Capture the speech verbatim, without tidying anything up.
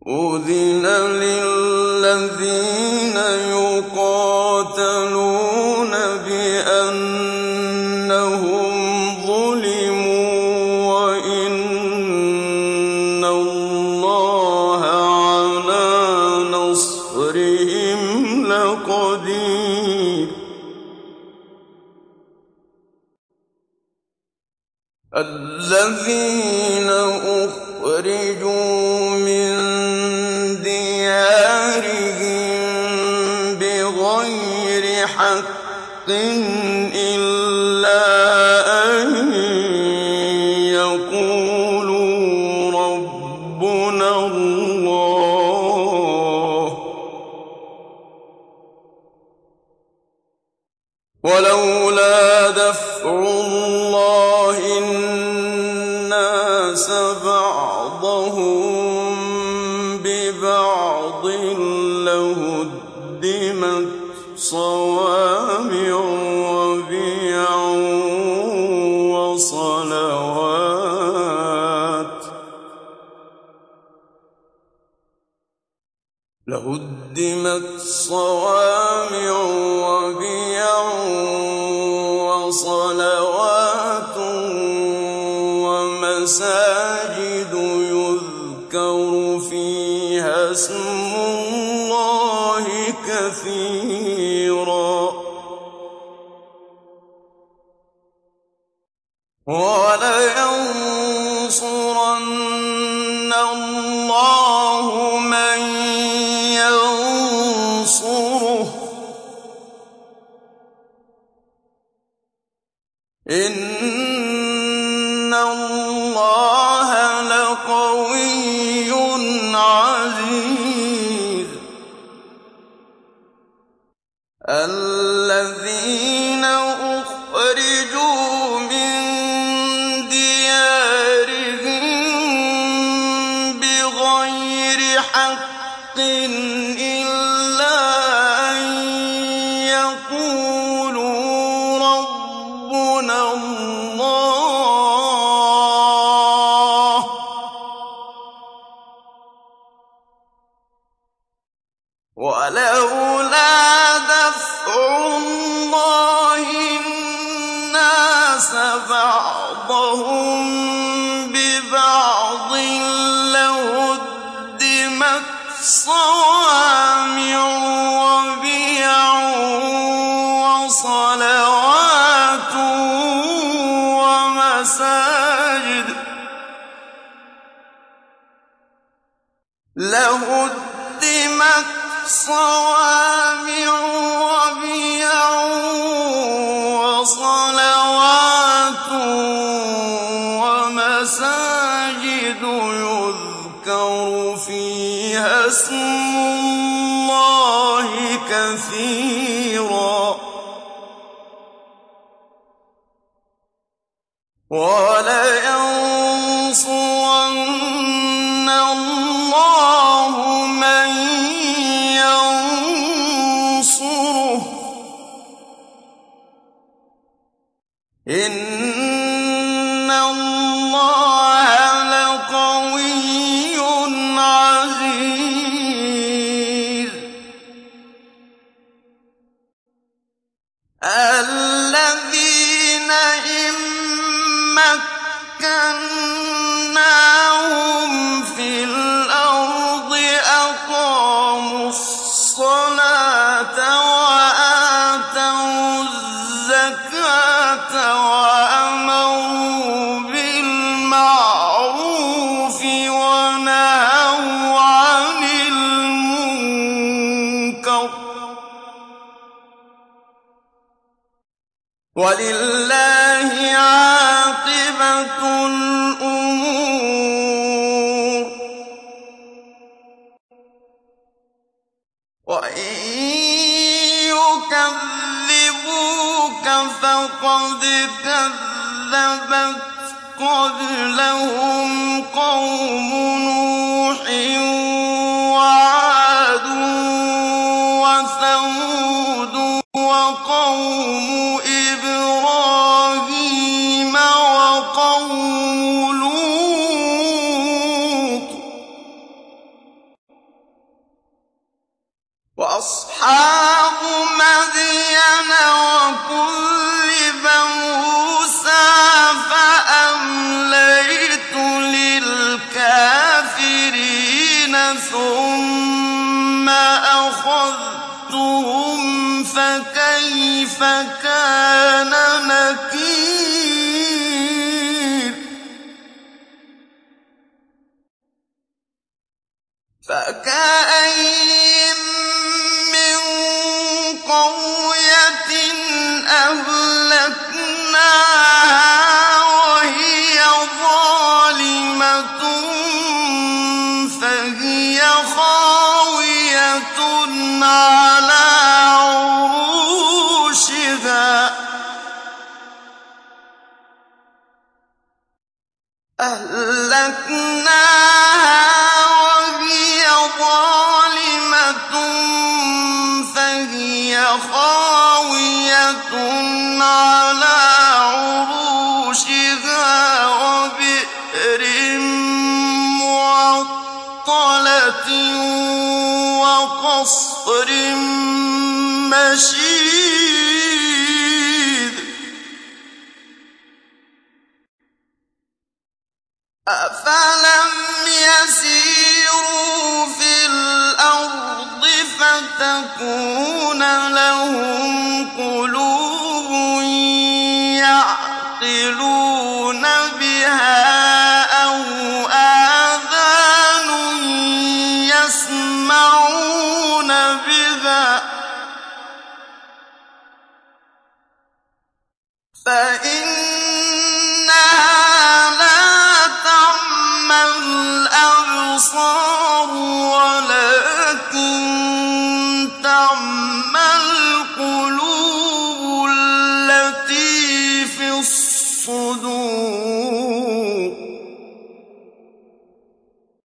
أذن للذين يقاتلون بأنهم ظلموا وإن الله على نصرهم لقدير الذين أخرجوا من ديارهم بغير حق إلا أن يقولوا ربنا الله ولولا دفع الله الناس بعضهم ببعض لهدمت صوامع وبيع وصلوات لهدمت صوامع وبيع وصلوات ومساجد يذكر فيها اسم الله كثيرا ولينصرن الله من ينصره إن الله لقوي عزيز الذين أخرجوا من ديارهم بغير حق إلا أن يقولوا ربنا الله ولولا دفع الله الناس بعضهم ببعض لهدمت صوامع وبيع وصلوات ومساجد لهدمت صوامع وبيع وصلوات ومساجد يذكر فيها اسم الله كثيرا ولينصرن الله من ينصره إن الله لقوي عزيز الذين إن مكناهم في الأرض أقاموا الصلاة وآتوا الزكاة وأمروا بالمعروف ونهوا عن المنكر ولله عاقبة الأمور وإن يكذبوك فقد كذبت قبلهم قوم نوح وعاد وثمود وقوم إبراهيم وقوم فأخذتهم فكيف كان نكير فكأين من قرية أهلكناها وهي ظالمة فهي خاوية على عروشها أهلكناها وهي ظالمة فهي خاوية على عروشها وبئر معطلة وقصر مشيد أفلم يسيروا في الأرض فتكون لهم قلوب يعقلون بها أو آذان يسمعون بها فإنها لا تعمى الأبصار ولكن تعمى القلوب التي في الصدور